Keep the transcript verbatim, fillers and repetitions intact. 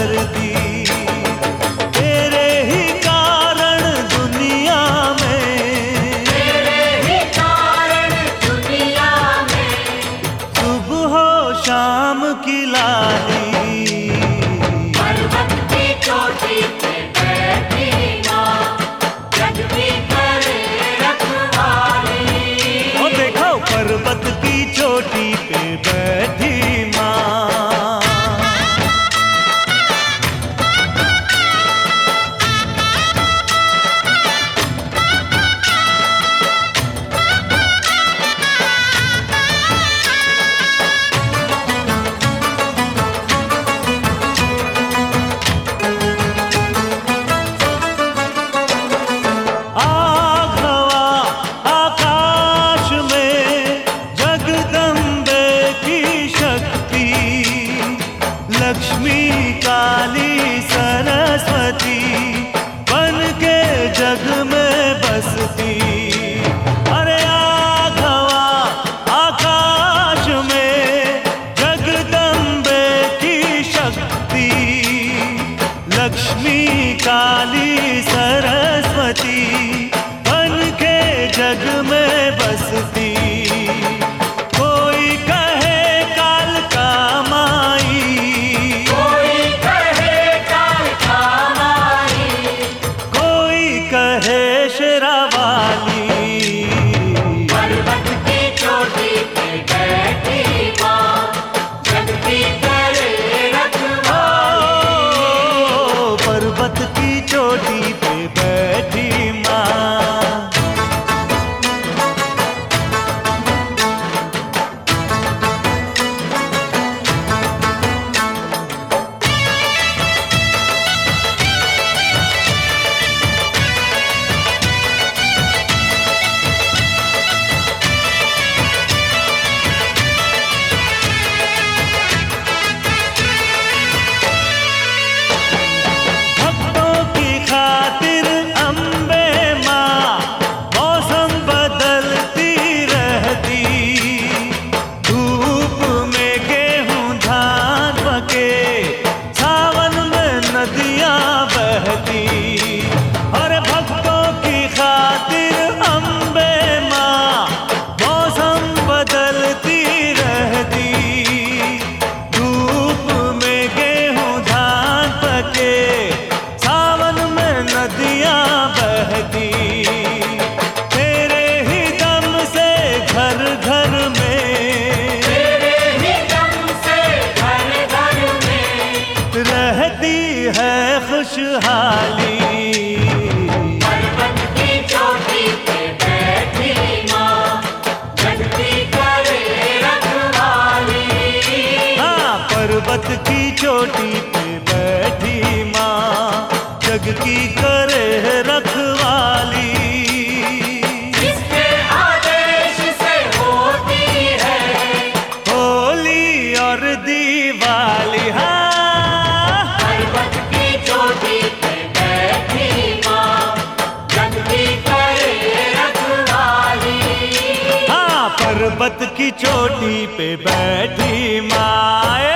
धरती, तेरे ही कारण दुनिया में, तेरे ही कारण दुनिया में, सुबह हो शाम की लाली, पर्वत की चोटी पे बैठी माँ, जग की करे रखवाली। ओ देखो पर्वत की चोटी पे बैठी माँ। आग हवा आकाश में जगदम्बे की शक्ति, लक्ष्मी काली सरस्वती बन के जग में बसती। अरे आग हवा आकाश में जगदम्बे की शक्ति, लक्ष्मी काली सरस्वती बन के जग में बसती। कोई कहे काल का माई, कोई कहे काल का माई, कोई कहे शेरावाली, पर्वत की चोटी पे बैठी माँ, जग की करे रखवाली। ओ पर्वत की चोटी पे बैठी माँ। भक्तों की खातिर अम्बे माँ मौसम बदलती रहती, धूप में गेहूं धान पके, सावन में नदियां बहती। और भक्तों की खातिर अम्बे माँ मौसम बदलती रहती, धूप में गेहूं धान पके, सावन में नदियां बहती। तेरे ही दम से घर घर में, तेरे ही दम से घर घर में, रहती है खुशहाली। पर्वत की चोटी पे बैठी माँ, जग की करे रखवाली। हाँ पर्वत की चोटी पे बैठी माँ, जग की करे रखवाली। जिसके आदेश से होती है होली और दिवाली, हाँ पर्वत की चोटी पे बैठी माँ, जग की करे रखवाली। हाँ पर्वत की चोटी पे बैठी माँ।